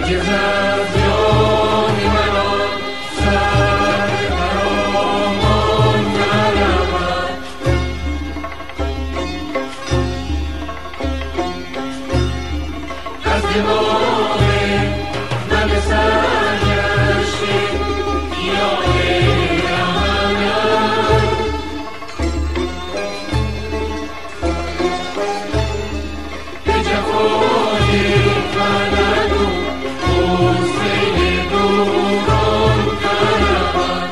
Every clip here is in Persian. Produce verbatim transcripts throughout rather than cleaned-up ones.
هرگز از یاد مرا سر خرامان نرود. از دماغ من سرگشته یاد رهانم، به جفای فلک و غصه دوران نرود.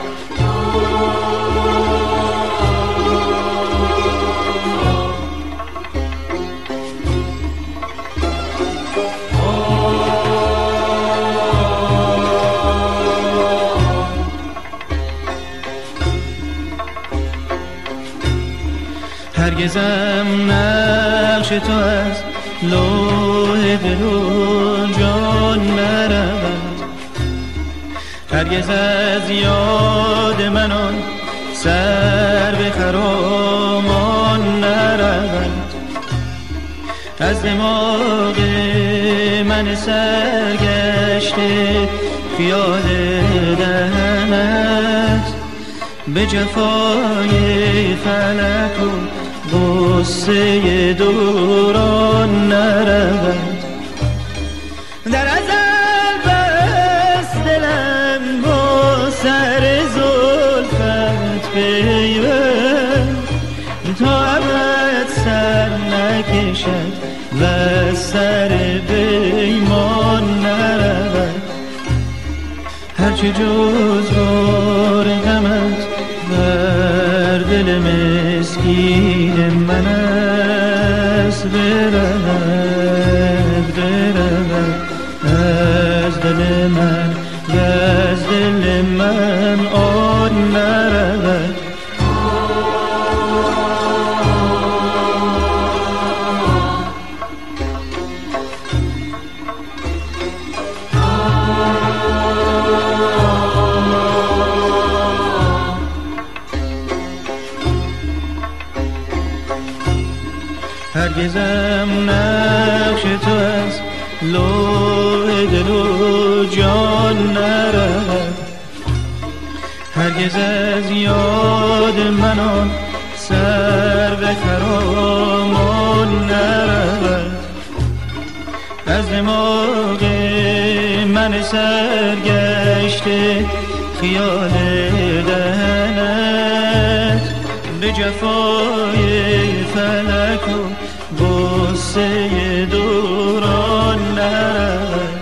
هرگزم نقش تو از لوح دل و جان نرود. هرگز از یاد من آن سرو خرامان نرود. از دماغ من سرگشته خیال دهنت، به جفای فلک و غصه دوران نرود. در ازل بس دلم با سر زلفت پیوند، تا ابد سر نکشد و سر پیمان نرود. هرچه جز بار غمت بر دل مسکین من است، برود برود از دل من و از دل من آن نرود. هرگزم نقش تو از لوح دل و جان نرود. هرگز از یاد من آن سرو خرامان نرود. از دماغ من سرگشته خیال دهنت، به جفای فلک و غصه دوران نرود.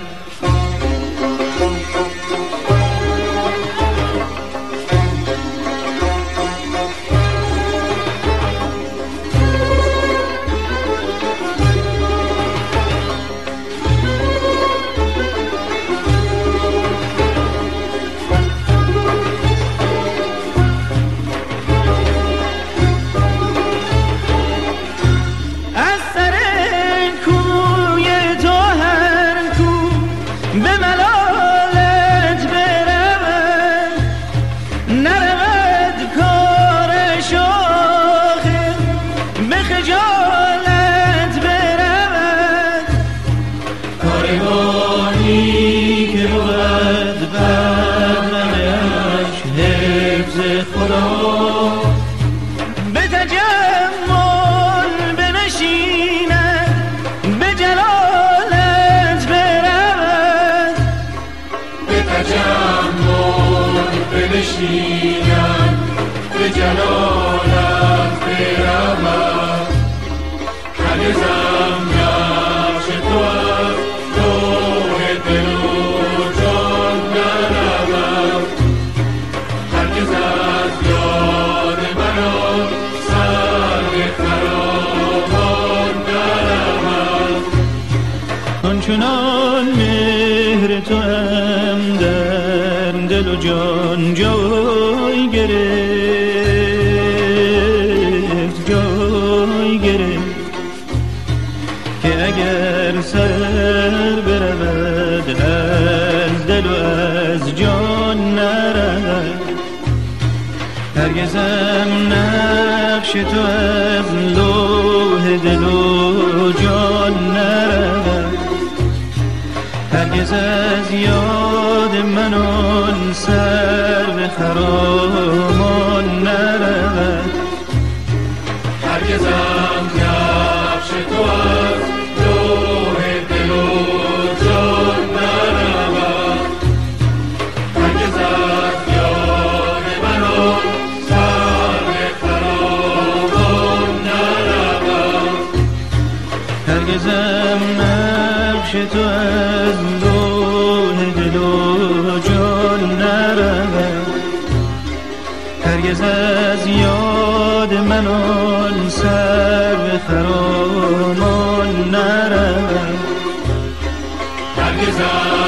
به تجمل بنشیند، به جلالت برود. به تجمل بنشیند، به جلالت برود. هرگزم نقش تو از لوح دل و جان نرود. هرگز از یاد من آن سرو خرامان نرود. آنچنان مهر تو هم در دل و جان جای گرفت، جای گرفت، که اگر سر برود از دل و از جان نرود. هرگزم نقش تو از لوح دل و جان نرود. هرگز از یاد من آن سرو خرامان نرود. هرگزم نقش تو از لوح دل و جان نرود. هرگز از یاد من آن سرو خرامان نرود. هرگزم نقش تو از لوح دل و جان نرود. هرگز از یاد من آن سرو خرامان نرود. هرگز